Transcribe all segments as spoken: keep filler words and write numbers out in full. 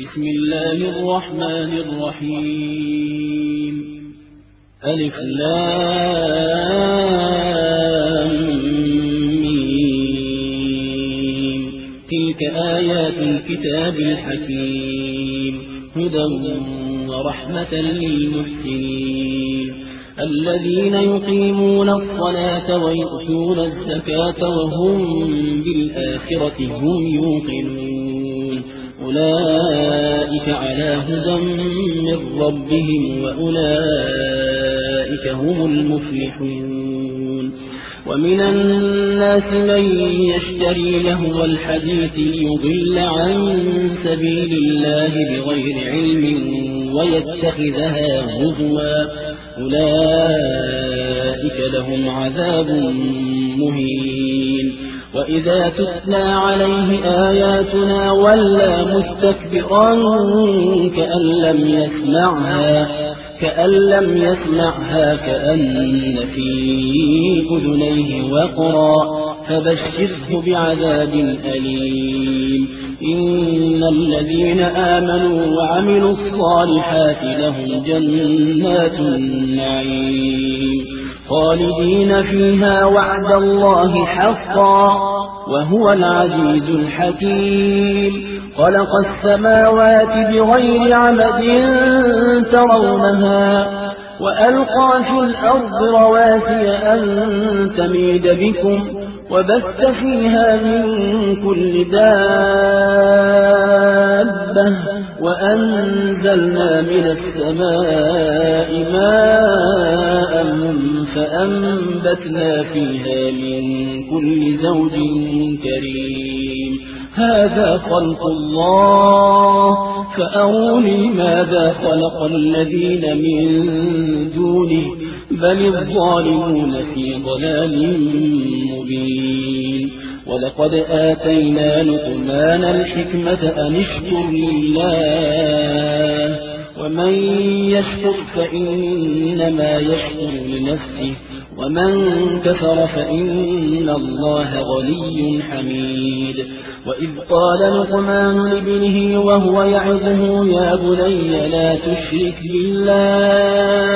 بسم الله الرحمن الرحيم. ألف لام ميم. تلك آيات الكتاب الحكيم هدى ورحمة للمحسنين الذين يقيمون الصلاة ويؤتون الزكاة وهم بالآخرة هم يوقنون أولئك على هدى من ربهم وأولئك هم المفلحون. ومن الناس من يشتري لهو الحديث ليضل عن سبيل الله بغير علم ويتخذها هزوا أولئك لهم عذاب مهين. وإذا تتلى عليه آياتنا ولى مستكبرا كأن لم يسمعها كأن لم يسمعها كأن في أذنيه وقرا فبشره بعذاب أليم. إن الذين آمنوا وعملوا الصالحات لهم جنات النعيم خالدين فيها وعد الله حقا وهو العزيز الحكيم. خلق السماوات بغير عمد ترونها وألقى في الأرض رواسي أن تميد بكم وبث فيها من كل دابة وأنزلنا من السماء ماء فأنبتنا فيها من كل زوج كريم. هذا خلق الله فأروني ماذا خلق الذين من دونه بل الظالمون في ضلال مبين. ولقد آتينا لقمان الحكمة أن اشكر لله ومن يشكر فإنما يشكر لنفسه ومن كفر فإن الله غني حميد. وإذ قال لقمان لابنه وهو يعظه يا بني لا تشرك بالله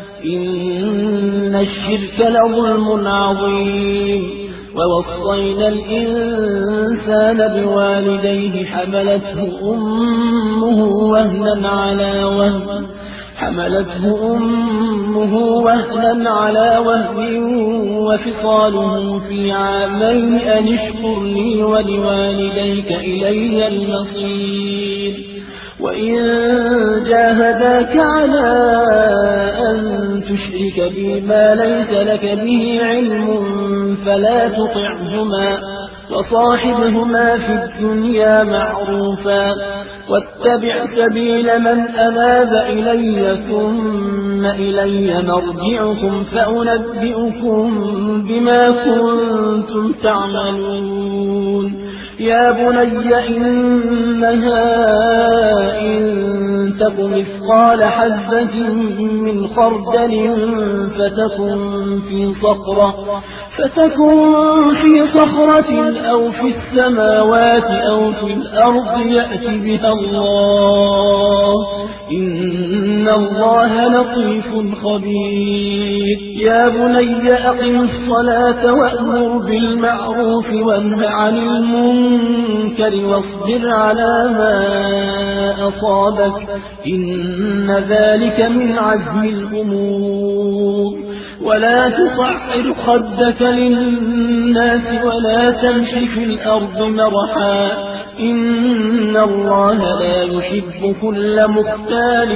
إن الشرك لظلم عظيم. ووصينا الإنسان بوالديه حملته أمه وهنا على وهن حملته أمه وهنا على وهن وفصاله في عامين أن اشكر لي ولوالديك إلي المصير. وإن جاهداك على أن تشرك بي ما ليس لك به علم فلا تطعهما وصاحبهما في الدنيا معروفا واتبع سبيل من أناب إلي ثم إلي مرجعكم فأنبئكم بما كنتم تعملون. يا بني إنها إن تك مثقال حبة من خردل فتكن في صخرة فتكن في صخرة أو في السماوات أو في الأرض يأت بها الله إن الله لطيف خبير. يا بني أقم الصلاة وأمر بالمعروف وانه عن المنكر واصبر على ما أصابك إن ذلك من عزم الأمور. ولا تصعر خدك للناس ولا تمش في الأرض مرحا إن الله لا يحب كل مختال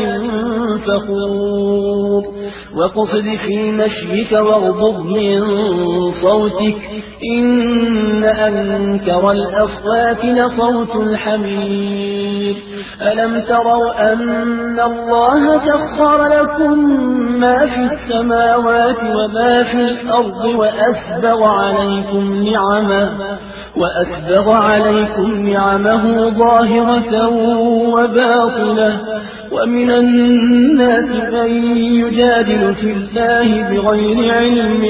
فخور. وقصد في مشيك واغضض من صوتك إن أنكر الأصوات لصوت الحمير. ألم تروا أن الله سخر لكم ما في السماوات وما في الأرض وأسبغ عليكم نعمه وأسبغ عليكم نعمه ظاهرة وباطنة. ومن الناس من يجادل في الله بغير علم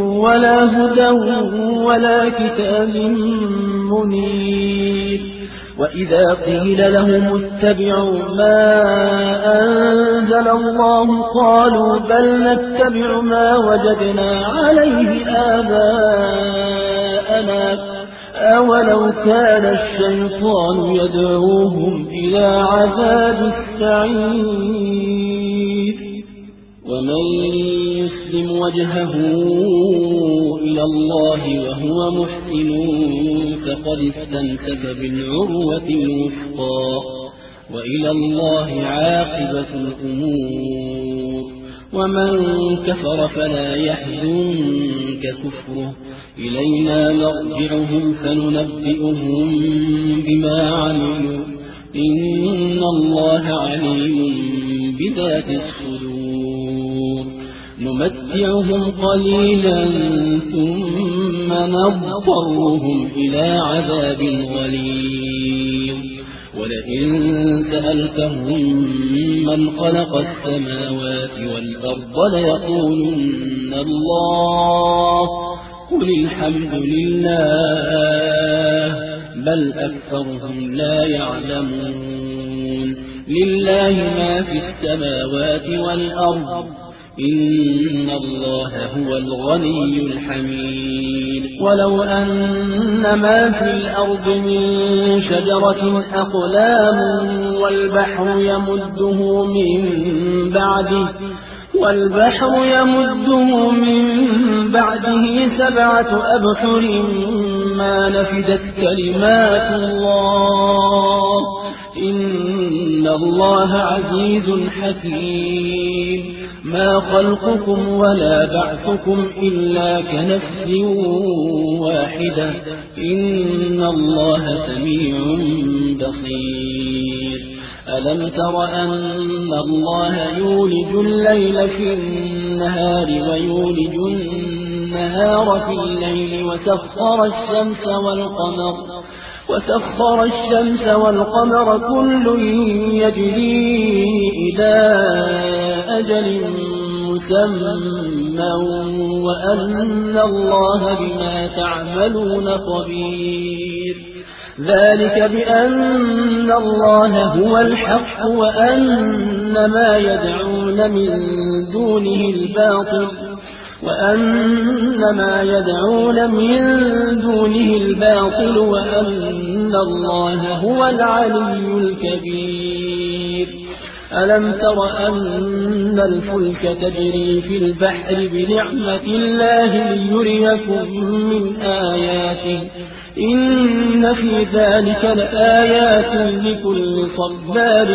ولا هدى ولا كتاب منير. وإذا قيل لهم اتبعوا ما أنزل الله قالوا بل نتبع ما وجدنا عليه آباءنا أولو كان الشيطان يدعوهم إلى عذاب السعير ومن يسلم وجهه إلى الله وهو محسن فقد استمسك بالعروة الوثقى وإلى الله عاقبة الأمور ومن كفر فلا يحزنك كفره إلينا مرجعهم فننبئهم بما عملوا إن الله عليم بذات الصدور نمتعهم قليلا ثم نضطرهم إلى عذاب غليظ ولئن سألتهم من خلق السماوات والأرض ليقولن الله قل الحمد لله بل أكثرهم لا يعلمون لله ما في السماوات والأرض إن الله هو الغني الحميد ولو أن ما في الأرض من شجرة أقلام والبحر يمده من بعده والبحر يمده من بعده سبعة أبحر ما نفدت كلمات الله إن الله عزيز حكيم ما خلقكم ولا بعثكم إلا كنفس واحدة إن الله سميع بصير ألم تر أن الله يولج الليل في النهار ويولج النهار في الليل وسخر الشمس والقمر وسخر الشمس والقمر كل يجري إلى أجل مسمى وأن الله بما تعملون خبير ذلك بأن الله هو الحق وأن ما يدعون من دونه الباطل وأن ما يدعون من دونه الباطل وأن الله هو العلي الكبير ألم تر أن الفلك تجري في البحر بنعمة الله ليريكم من آياته إن في ذلك لآيات لكل صبار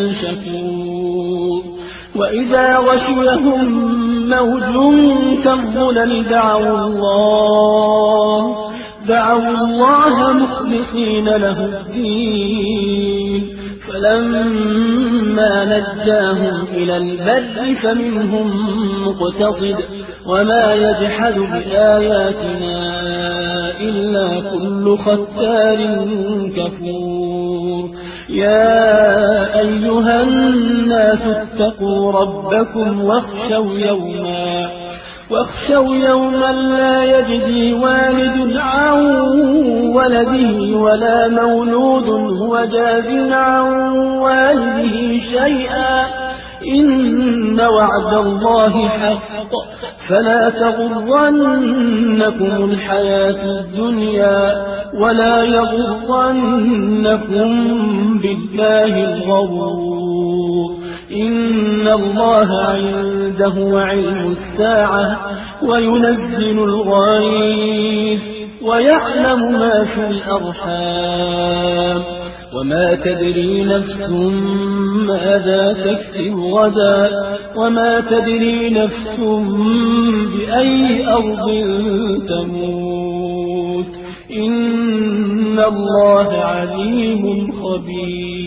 شكور وإذا غشيهم موج كالظلل دعوا الله دعوا الله مخلصين له الدين فلما نجاهم إلى البر فمنهم مقتصد وما يجحد بآياتنا إلا كل ختار كفور يا أيها الناس اتقوا ربكم واخشوا يوما واخشوا يوما لا يجزي والد عن ولده ولا مولود هو جاز عن والده شيئا إن وعد الله حق فلا تغرنكم الحياة الدنيا ولا يغرنكم بالله الغرور إن الله عنده علم الساعة وينزل الغيث ويعلم ما في الأرحام وما تدري نفس ماذا تكسب غدا وما تدري نفس بأي أرض تموت إن الله عليم خبير